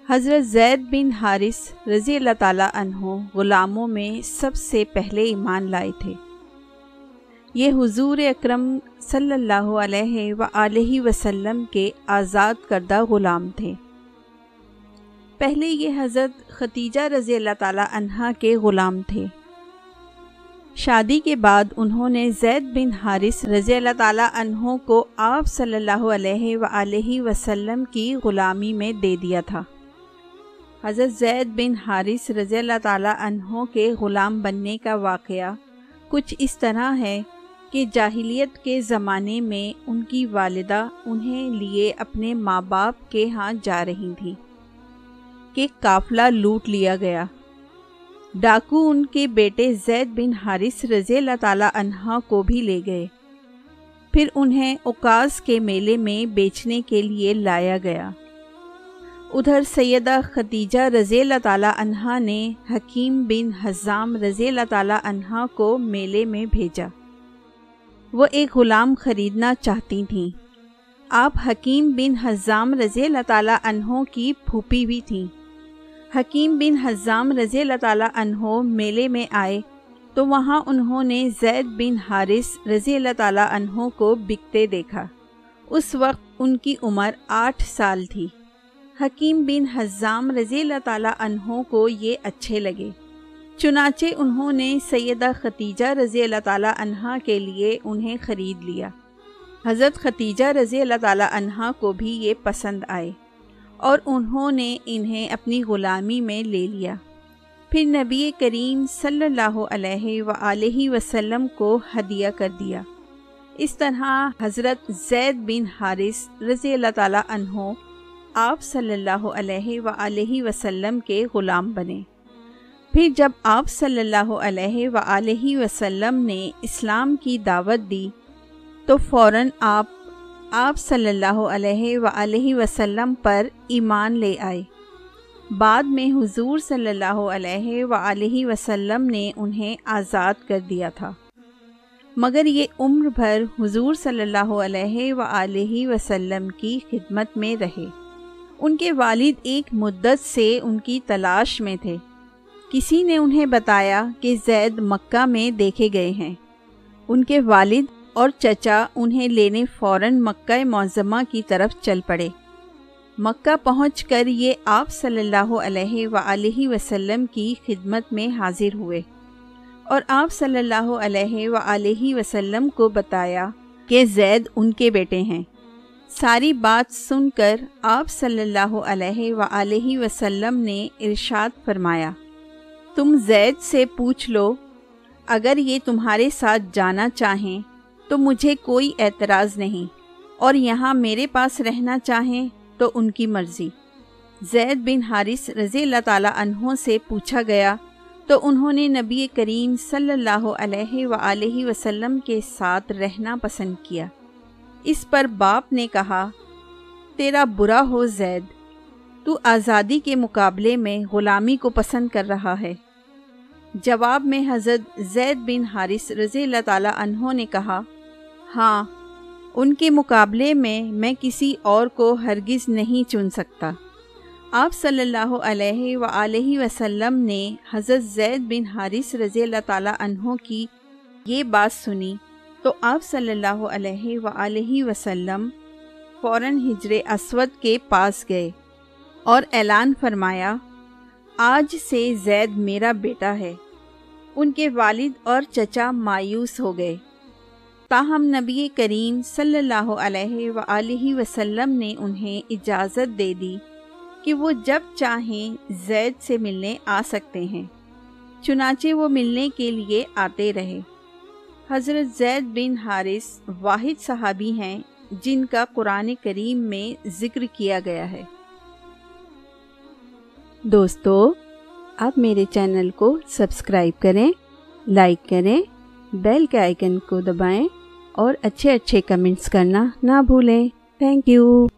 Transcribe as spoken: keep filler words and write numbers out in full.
حضرت زید بن حارث رضی اللہ تعالیٰ عنہ غلاموں میں سب سے پہلے ایمان لائے تھے۔ یہ حضور اکرم صلی اللہ علیہ وآلہ وسلم کے آزاد کردہ غلام تھے۔ پہلے یہ حضرت خدیجہ رضی اللہ تعالیٰ عنہا کے غلام تھے۔ شادی کے بعد انہوں نے زید بن حارث رضی اللہ تعالیٰ عنہ کو آپ صلی اللہ علیہ وآلہ وسلم کی غلامی میں دے دیا تھا۔ حضرت زید بن حارث رضی اللہ تعالیٰ عنہ کے غلام بننے کا واقعہ کچھ اس طرح ہے کہ جاہلیت کے زمانے میں ان کی والدہ انہیں لیے اپنے ماں باپ کے ہاں جا رہی تھیں کہ قافلہ لوٹ لیا گیا۔ ڈاکو ان کے بیٹے زید بن حارث رضی اللہ تعالیٰ عنہ کو بھی لے گئے، پھر انہیں اوکاز کے میلے میں بیچنے کے لیے لایا گیا۔ ادھر سیدہ خدیجہ رضی اللہ تعالیٰ عنہا نے حکیم بن حزام رضی اللہ تعالیٰ عنہا کو میلے میں بھیجا۔ وہ ایک غلام خریدنا چاہتی تھیں۔ آپ حکیم بن حزام رضی اللہ تعالیٰ عنہ کی پھوپھی بھی تھیں۔ حکیم بن حزام رضی اللہ تعالیٰ عنہ میلے میں آئے تو وہاں انہوں نے زید بن حارث رضی اللہ تعالیٰ عنہ کو بکتے دیکھا۔ اس وقت ان کی عمر آٹھ سال تھی۔ حکیم بن حزام رضی اللہ تعالیٰ عنہ کو یہ اچھے لگے، چنانچہ انہوں نے سیدہ خدیجہ رضی اللہ تعالیٰ عنہا کے لیے انہیں خرید لیا۔ حضرت خدیجہ رضی اللہ تعالیٰ عنہا کو بھی یہ پسند آئے اور انہوں نے انہیں اپنی غلامی میں لے لیا۔ پھر نبی کریم صلی اللہ علیہ وآلہ وسلم کو ہدیہ کر دیا۔ اس طرح حضرت زید بن حارث رضی اللہ تعالیٰ عنہ آپ صلی اللہ علیہ وآلہ وسلم کے غلام بنے۔ پھر جب آپ صلی اللہ علیہ وآلہ وسلم نے اسلام کی دعوت دی تو فوراً آپ آپ صلی اللہ علیہ وآلہ وسلم پر ایمان لے آئے۔ بعد میں حضور صلی اللہ علیہ وآلہ وسلم نے انہیں آزاد کر دیا تھا، مگر یہ عمر بھر حضور صلی اللہ علیہ وآلہ وسلم کی خدمت میں رہے۔ ان کے والد ایک مدت سے ان کی تلاش میں تھے۔ کسی نے انہیں بتایا کہ زید مکہ میں دیکھے گئے ہیں۔ ان کے والد اور چچا انہیں لینے فوراً مکہ معظمہ کی طرف چل پڑے۔ مکہ پہنچ کر یہ آپ صلی اللہ علیہ وآلہ وسلم کی خدمت میں حاضر ہوئے اور آپ صلی اللہ علیہ وآلہ وسلم کو بتایا کہ زید ان کے بیٹے ہیں۔ ساری بات سن کر آپ صلی اللہ علیہ وآلہ وسلم نے ارشاد فرمایا، تم زید سے پوچھ لو، اگر یہ تمہارے ساتھ جانا چاہیں تو مجھے کوئی اعتراض نہیں، اور یہاں میرے پاس رہنا چاہیں تو ان کی مرضی۔ زید بن حارث رضی اللہ تعالیٰ عنہ سے پوچھا گیا تو انہوں نے نبی کریم صلی اللہ علیہ وآلہ وسلم کے ساتھ رہنا پسند کیا۔ اس پر باپ نے کہا، تیرا برا ہو زید، تو آزادی کے مقابلے میں غلامی کو پسند کر رہا ہے۔ جواب میں حضرت زید بن حارث رضی اللہ تعالیٰ عنہ نے کہا، ہاں، ان کے مقابلے میں میں کسی اور کو ہرگز نہیں چن سکتا۔ آپ صلی اللہ علیہ وآلہ وسلم نے حضرت زید بن حارث رضی اللہ تعالیٰ عنہ کی یہ بات سنی تو آپ صلی اللہ علیہ وآلہ وسلم فوراً حجر اسود کے پاس گئے اور اعلان فرمایا، آج سے زید میرا بیٹا ہے۔ ان کے والد اور چچا مایوس ہو گئے، تاہم نبی کریم صلی اللہ علیہ وآلہ وسلم نے انہیں اجازت دے دی کہ وہ جب چاہیں زید سے ملنے آ سکتے ہیں، چنانچہ وہ ملنے کے لیے آتے رہے۔ حضرت زید بن حارث واحد صحابی ہیں جن کا قرآن کریم میں ذکر کیا گیا ہے۔ دوستو، آپ میرے چینل کو سبسکرائب کریں، لائک کریں، بیل کے آئیکن کو دبائیں اور اچھے اچھے کمنٹس کرنا نہ بھولیں۔ Thank you.